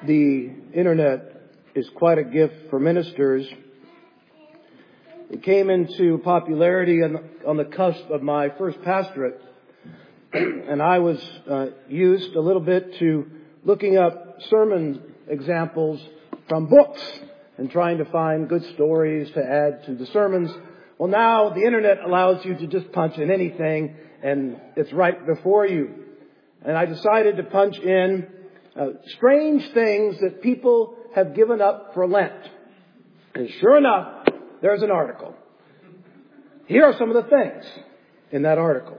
The internet is quite a gift for ministers. It came into popularity on the cusp of my first pastorate, and I was used a little bit to looking up sermon examples from books and trying to find good stories to add to the sermons. Well, now the internet allows you to just punch in anything, and it's right before you. And I decided to punch in strange things that people have given up for Lent. And sure enough, there's an article. Here are some of the things in that article.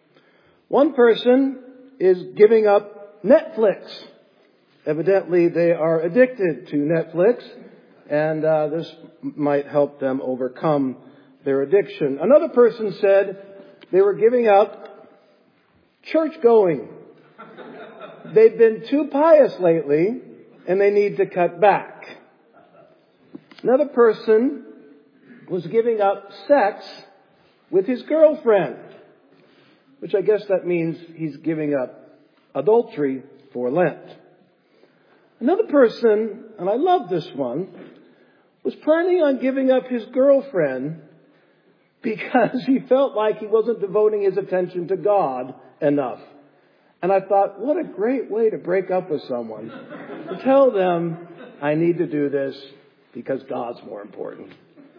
One person is giving up Netflix. Evidently, they are addicted to Netflix, and this might help them overcome their addiction. Another person said they were giving up church going. They've been too pious lately, and they need to cut back. Another person was giving up sex with his girlfriend, which I guess that means he's giving up adultery for Lent. Another person, and I love this one, was planning on giving up his girlfriend because he felt like he wasn't devoting his attention to God enough. And I thought, what a great way to break up with someone. To tell them, I need to do this because God's more important.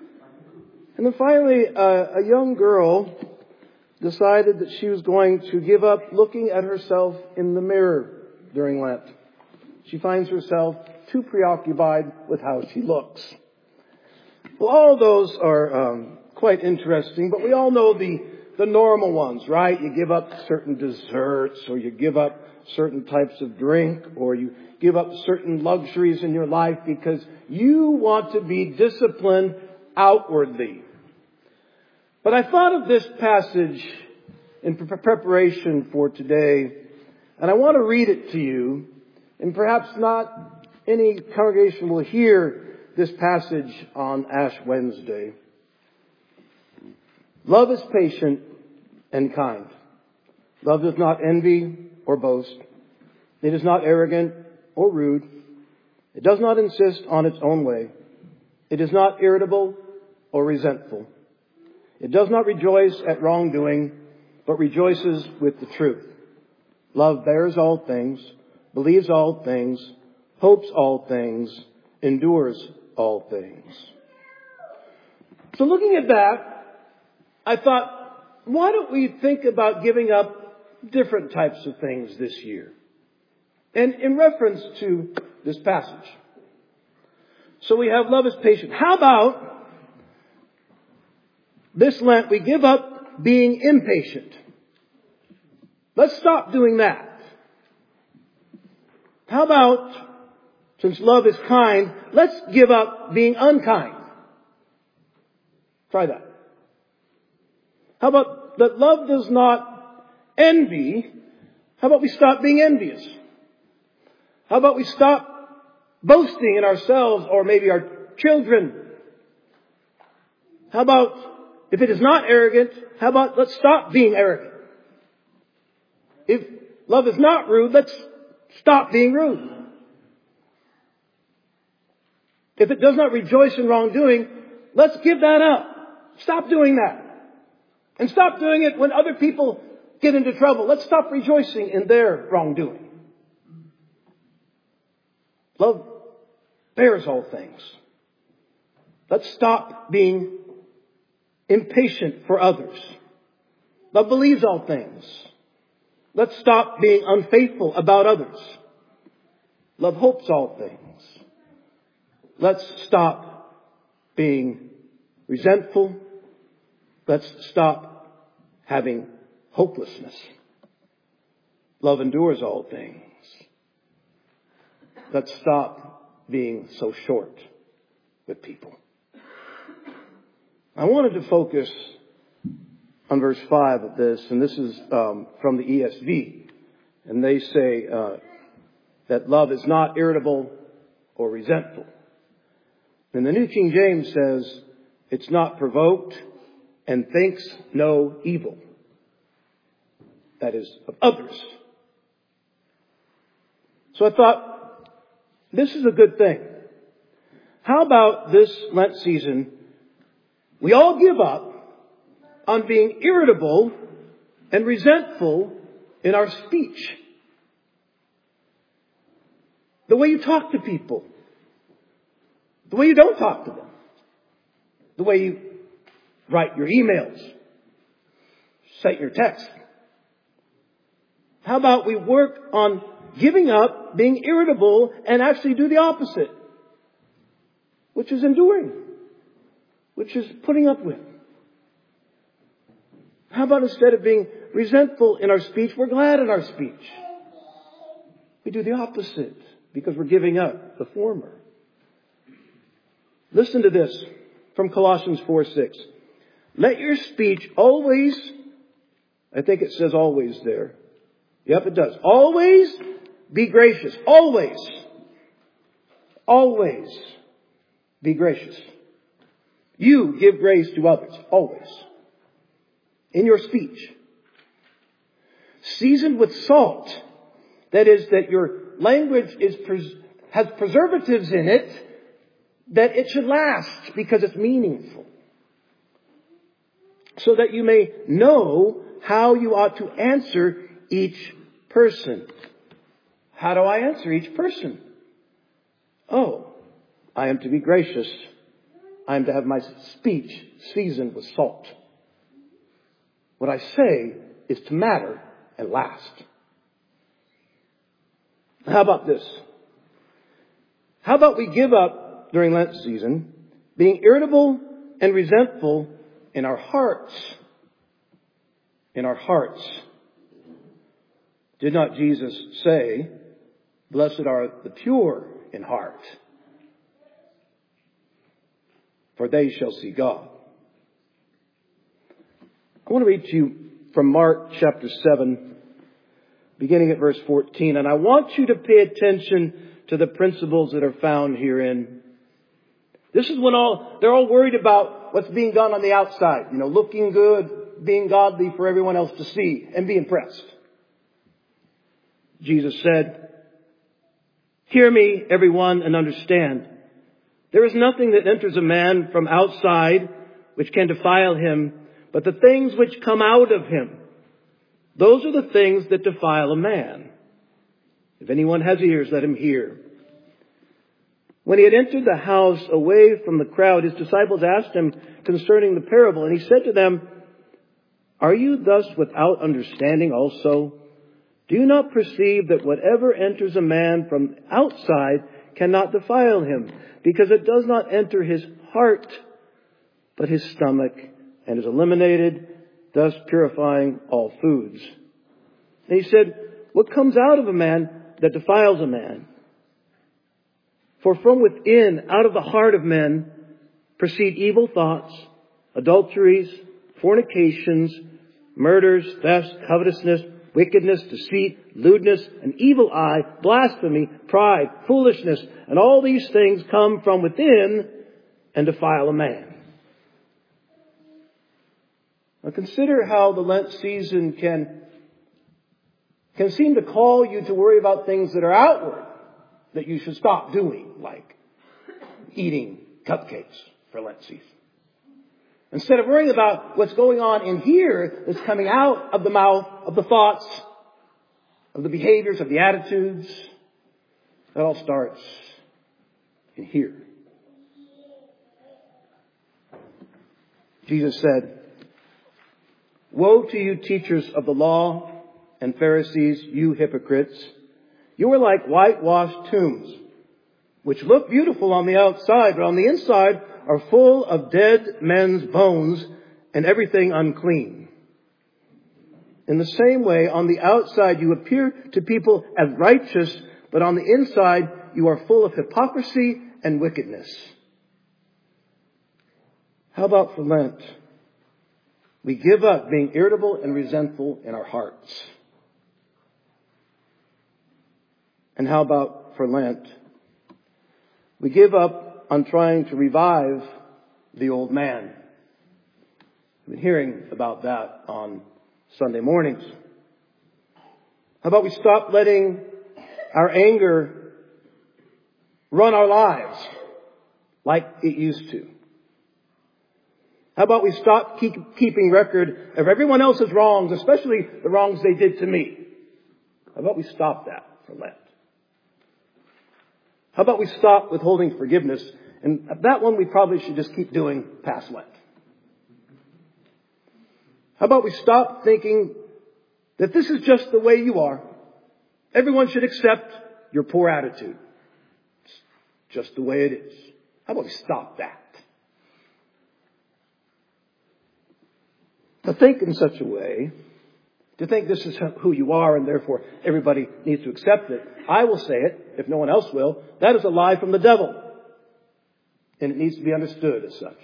And then finally, a young girl decided that she was going to give up looking at herself in the mirror during Lent. She finds herself too preoccupied with how she looks. Well, all those are quite interesting, but we all know the normal ones, right? You give up certain desserts, or you give up certain types of drink, or you give up certain luxuries in your life because you want to be disciplined outwardly. But I thought of this passage in preparation for today, and I want to read it to you, and perhaps not any congregation will hear this passage on Ash Wednesday. Love is patient and kind. Love does not envy or boast. It is not arrogant or rude. It does not insist on its own way. It is not irritable or resentful. It does not rejoice at wrongdoing, but rejoices with the truth. Love bears all things, believes all things, hopes all things, endures all things. So looking at that, I thought, why don't we think about giving up different types of things this year? And in reference to this passage. So we have love is patient. How about this Lent we give up being impatient? Let's stop doing that. How about, since love is kind, let's give up being unkind. Try that. How about that love does not envy? How about we stop being envious? How about we stop boasting in ourselves or maybe our children? How about, if it is not arrogant, how about let's stop being arrogant? If love is not rude, let's stop being rude. If it does not rejoice in wrongdoing, let's give that up. Stop doing that. And stop doing it when other people get into trouble. Let's stop rejoicing in their wrongdoing. Love bears all things. Let's stop being impatient for others. Love believes all things. Let's stop being unfaithful about others. Love hopes all things. Let's stop being resentful. Let's stop having hopelessness. Love endures all things. Let's stop being so short with people. I wanted to focus on verse 5 of this, and this is from the ESV. And they say that love is not irritable or resentful. And the New King James says it's not provoked and thinks no evil. That is, of others. So I thought, This is a good thing. How about this Lent season, we all give up on being irritable and resentful in our speech. The way you talk to people. The way you don't talk to them. The way you write your emails. Send your text. How about we work on giving up being irritable and actually do the opposite? Which is enduring. Which is putting up with. How about instead of being resentful in our speech, we're glad in our speech? We do the opposite because we're giving up the former. Listen to this from Colossians 4:6. Let your speech always, I think it says always there. Yep, it does. Always be gracious. Always. Always be gracious. You give grace to others. Always. In your speech. Seasoned with salt. That is, that your language has preservatives in it, that it should last because it's meaningful. So that you may know how you ought to answer each person. How do I answer each person? Oh, I am to be gracious. I am to have my speech seasoned with salt. What I say is to matter and last. How about this? How about we give up during Lent season being irritable and resentful in our hearts? In our hearts. Did not Jesus say, blessed are the pure in heart, for they shall see God? I want to read to you from Mark chapter 7, beginning at verse 14. And I want you to pay attention to the principles that are found herein. This is when they're all worried about what's being done on the outside. You know, looking good, being godly for everyone else to see and be impressed. Jesus said, hear me, everyone, and understand. There is nothing that enters a man from outside which can defile him, but the things which come out of him. Those are the things that defile a man. If anyone has ears, let him hear. When he had entered the house away from the crowd, his disciples asked him concerning the parable, and he said to them, are you thus without understanding also? Do you not perceive that whatever enters a man from outside cannot defile him, because it does not enter his heart, but his stomach, and is eliminated, thus purifying all foods? And he said, what comes out of a man that defiles a man? For from within, out of the heart of men, proceed evil thoughts, adulteries, fornications, murders, thefts, covetousness, wickedness, deceit, lewdness, an evil eye, blasphemy, pride, foolishness, and all these things come from within and defile a man. Now consider how the Lent season can seem to call you to worry about things that are outward that you should stop doing, like eating cupcakes for Lent season. Instead of worrying about what's going on in here that's coming out of the mouth, of the thoughts, of the behaviors, of the attitudes, that all starts in here. Jesus said, woe to you, teachers of the law and Pharisees, you hypocrites! You are like whitewashed tombs, which look beautiful on the outside, but on the inside are full of dead men's bones and everything unclean. In the same way, on the outside you appear to people as righteous, but on the inside you are full of hypocrisy and wickedness. How about for Lent? We give up being irritable and resentful in our hearts. And how about for Lent? We give up on trying to revive the old man. We've been hearing about that on Sunday mornings. How about we stop letting our anger run our lives like it used to? How about we stop keeping record of everyone else's wrongs, especially the wrongs they did to me? How about we stop that for Lent? How about we stop withholding forgiveness? And that one we probably should just keep doing past Lent. How about we stop thinking that this is just the way you are? Everyone should accept your poor attitude. It's just the way it is. How about we stop that? To think in such a way, to think this is who you are and therefore everybody needs to accept it, I will say it, if no one else will, that is a lie from the devil. And it needs to be understood as such.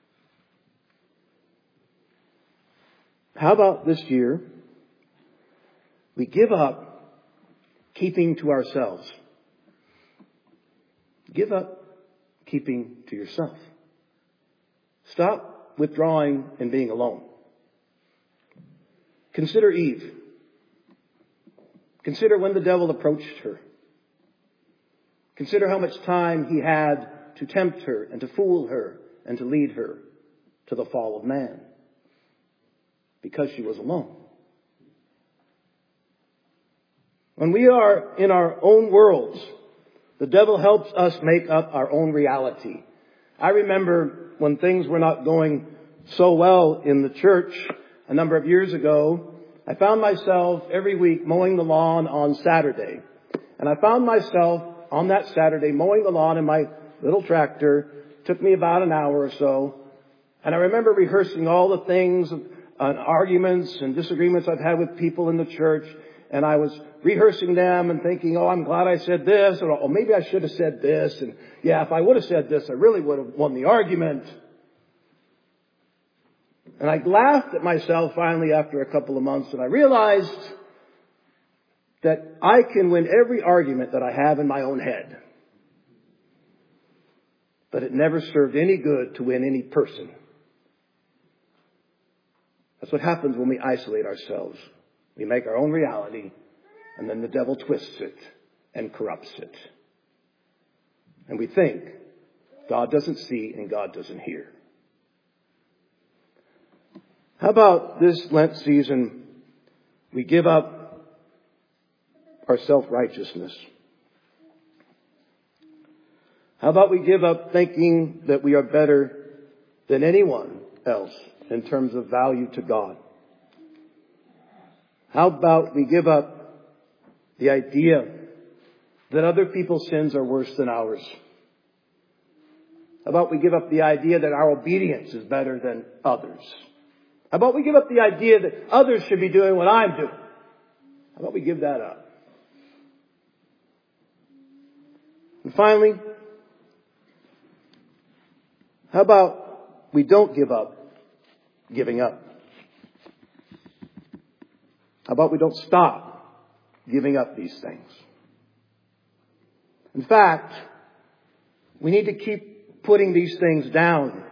How about this year, we give up keeping to ourselves. Give up keeping to yourself. Stop withdrawing and being alone. Consider Eve. Consider when the devil approached her. Consider how much time he had to tempt her and to fool her and to lead her to the fall of man. Because she was alone. When we are in our own worlds, the devil helps us make up our own reality. I remember when things were not going so well in the church a number of years ago, I found myself every week mowing the lawn on Saturday. And I found myself on that Saturday mowing the lawn in my little tractor. It took me about an hour or so. And I remember rehearsing all the things and arguments and disagreements I've had with people in the church. And I was rehearsing them and thinking, oh, I'm glad I said this. Or, oh, maybe I should have said this. And yeah, if I would have said this, I really would have won the argument. And I laughed at myself finally after a couple of months, and I realized that I can win every argument that I have in my own head. But it never served any good to win any person. That's what happens when we isolate ourselves. We make our own reality, and then the devil twists it and corrupts it. And we think God doesn't see and God doesn't hear. How about this Lent season, we give up our self-righteousness? How about we give up thinking that we are better than anyone else in terms of value to God? How about we give up the idea that other people's sins are worse than ours? How about we give up the idea that our obedience is better than others? How about we give up the idea that others should be doing what I'm doing? How about we give that up? And finally, how about we don't give up giving up? How about we don't stop giving up these things? In fact, we need to keep putting these things down.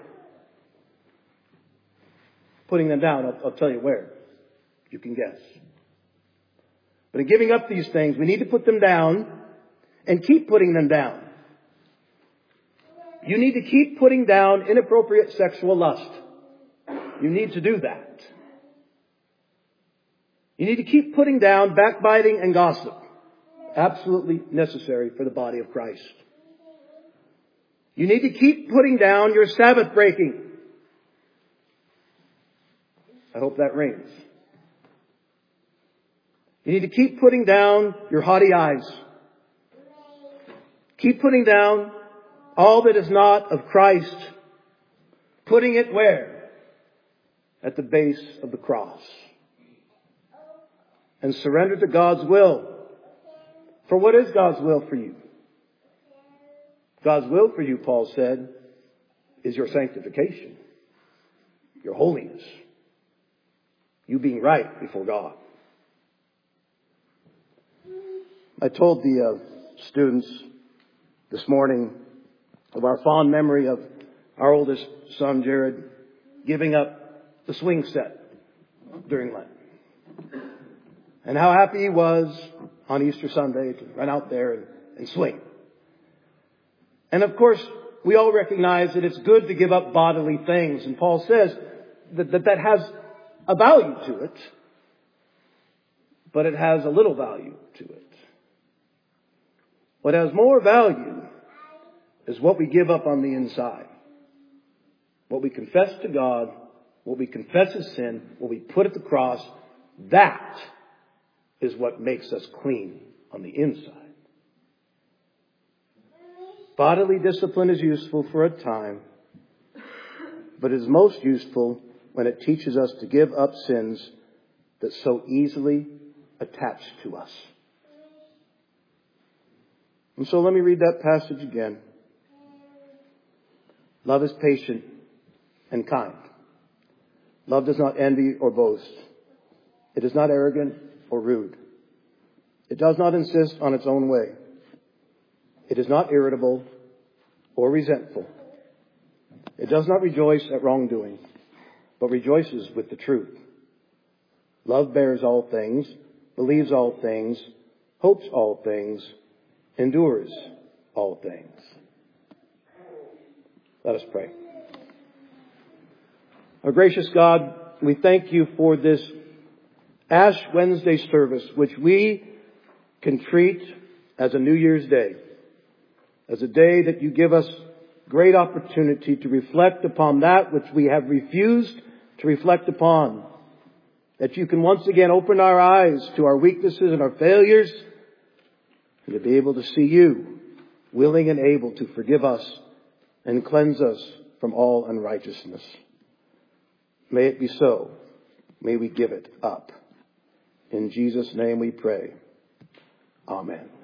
Putting them down, I'll tell you where. You can guess. But in giving up these things, we need to put them down and keep putting them down. You need to keep putting down inappropriate sexual lust. You need to do that. You need to keep putting down backbiting and gossip. Absolutely necessary for the body of Christ. You need to keep putting down your Sabbath breaking. I hope that rings. You need to keep putting down your haughty eyes. Keep putting down all that is not of Christ. Putting it where? At the base of the cross. And surrender to God's will. For what is God's will for you? God's will for you, Paul said, is your sanctification. Your holiness. You being right before God. I told the students this morning of our fond memory of our oldest son, Jared, giving up the swing set during Lent. And how happy he was on Easter Sunday to run out there and swing. And of course, we all recognize that it's good to give up bodily things. And Paul says that has a value to it, but it has a little value to it. What has more value is what we give up on the inside. What we confess to God, what we confess as sin, what we put at the cross, that is what makes us clean on the inside. Bodily discipline is useful for a time, but it is most useful when it teaches us to give up sins that so easily attach to us. And so let me read that passage again. Love is patient and kind. Love does not envy or boast. It is not arrogant or rude. It does not insist on its own way. It is not irritable or resentful. It does not rejoice at wrongdoing, but rejoices with the truth. Love bears all things, believes all things, hopes all things, endures all things. Let us pray. Our gracious God, we thank you for this Ash Wednesday service, which we can treat as a New Year's Day, as a day that you give us great opportunity to reflect upon that which we have refused to reflect upon. That you can once again open our eyes to our weaknesses and our failures, and to be able to see you willing and able to forgive us and cleanse us from all unrighteousness. May it be so. May we give it up. In Jesus' name we pray. Amen.